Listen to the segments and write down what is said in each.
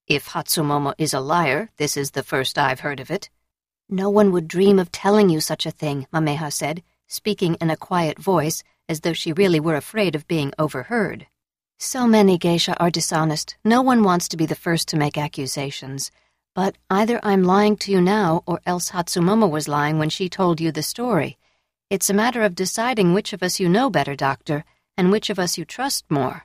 If Hatsumomo is a liar, this is the first I've heard of it. No one would dream of telling you such a thing, Mameha said, speaking in a quiet voice, as though she really were afraid of being overheard. So many geisha are dishonest. No one wants to be the first to make accusations. But either I'm lying to you now, or else Hatsumomo was lying when she told you the story. It's a matter of deciding which of us you know better, Doctor, and which of us you trust more.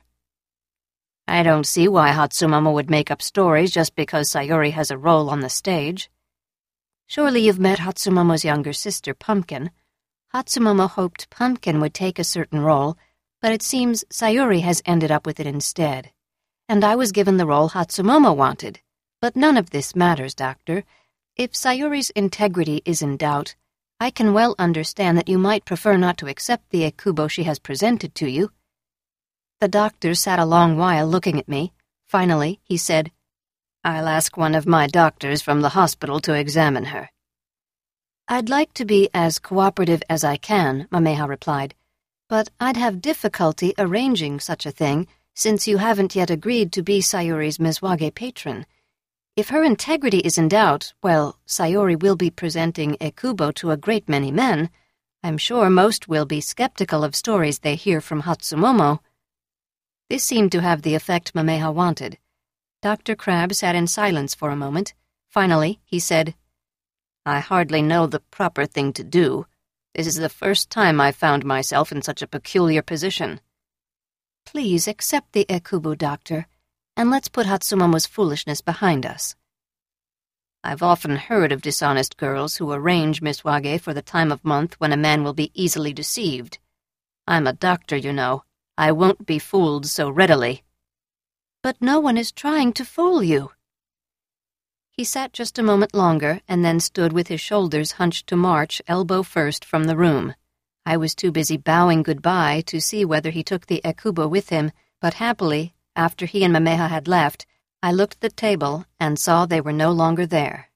I don't see why Hatsumomo would make up stories just because Sayuri has a role on the stage. Surely you've met Hatsumomo's younger sister, Pumpkin. Hatsumomo hoped Pumpkin would take a certain role, but it seems Sayuri has ended up with it instead. And I was given the role Hatsumomo wanted. But none of this matters, Doctor. If Sayuri's integrity is in doubt, I can well understand that you might prefer not to accept the ekubo she has presented to you. The doctor sat a long while looking at me. Finally, he said, I'll ask one of my doctors from the hospital to examine her. I'd like to be as cooperative as I can, Mameha replied, but I'd have difficulty arranging such a thing since you haven't yet agreed to be Sayuri's Mizwage patron. If her integrity is in doubt, well, Sayuri will be presenting ekubo to a great many men. I'm sure most will be skeptical of stories they hear from Hatsumomo. This seemed to have the effect Mameha wanted. Dr. Crabbe sat in silence for a moment. Finally, he said, I hardly know the proper thing to do. This is the first time I've found myself in such a peculiar position. Please accept the ekubo, Doctor, and let's put Hatsumomo's foolishness behind us. I've often heard of dishonest girls who arrange Mizwage for the time of month when a man will be easily deceived. I'm a doctor, you know. I won't be fooled so readily. But no one is trying to fool you. He sat just a moment longer and then stood with his shoulders hunched to march, elbow first, from the room. I was too busy bowing goodbye to see whether he took the ekubo with him, but happily, after he and Mameha had left, I looked at the table and saw they were no longer there.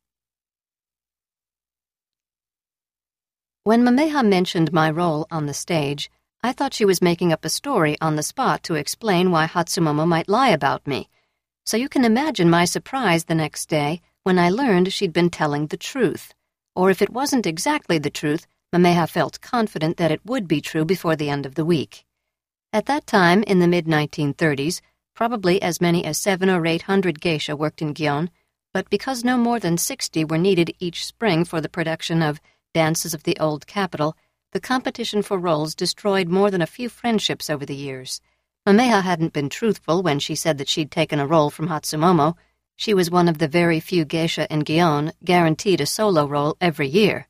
When Mameha mentioned my role on the stage, I thought she was making up a story on the spot to explain why Hatsumomo might lie about me. So you can imagine my surprise the next day when I learned she'd been telling the truth. Or if it wasn't exactly the truth, Mameha felt confident that it would be true before the end of the week. At that time, in the mid-1930s, probably as many as 700 or 800 geisha worked in Gion, but because no more than 60 were needed each spring for the production of Dances of the Old Capital, the competition for roles destroyed more than a few friendships over the years. Mameha hadn't been truthful when she said that she'd taken a role from Hatsumomo. She was one of the very few geisha in Gion guaranteed a solo role every year.